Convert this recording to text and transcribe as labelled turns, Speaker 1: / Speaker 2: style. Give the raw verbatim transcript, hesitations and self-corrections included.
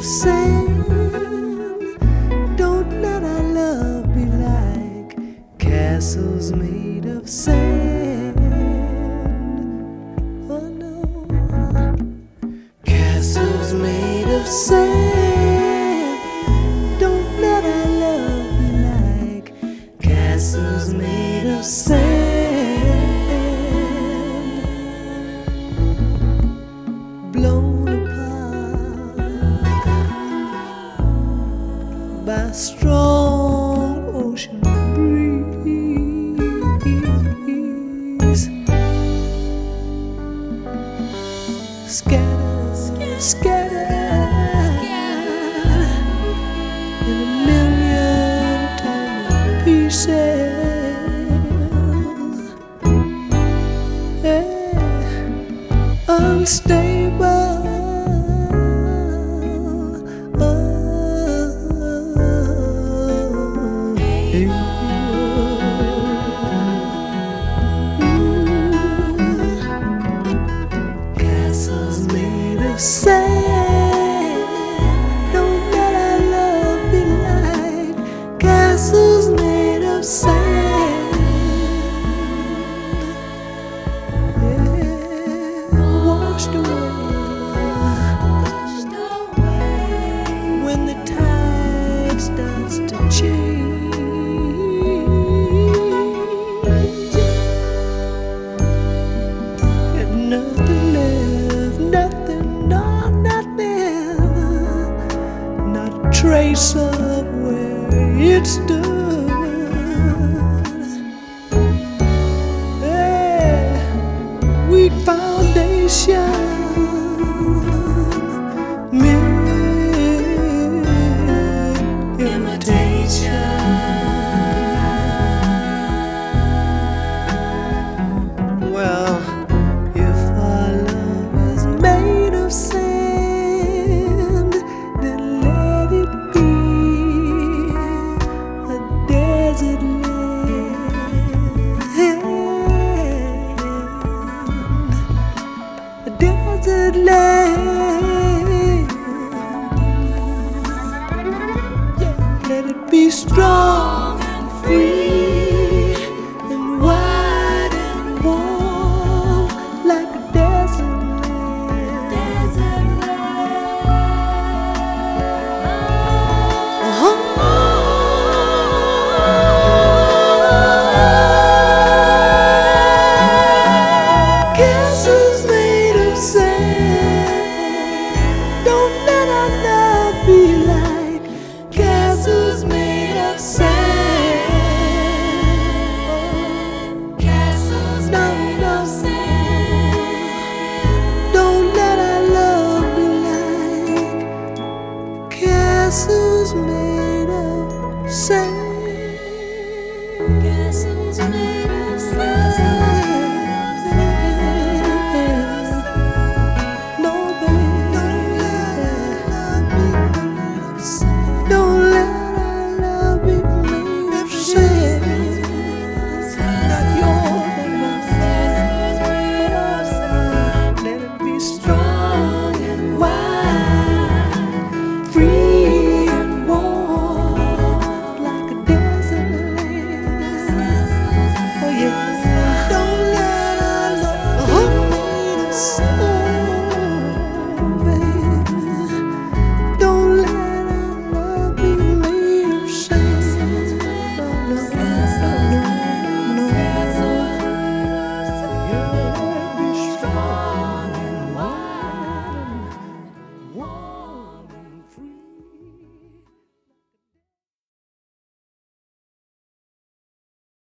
Speaker 1: of sand. Don't let our love be like castles made of sand. Oh no, castles made of sand. Don't let our love be like castles made of sand. Blown apart by a strong ocean breeze. Scattered, scattered in a million tiny pieces. Yeah. Unstable. Castles made of sand. Don't let our love be like castles made of sand. Yeah, washed away when the tide starts to change. Nothing left, nothing, no, nothing, not a trace of where it stood. Yeah, weak foundation.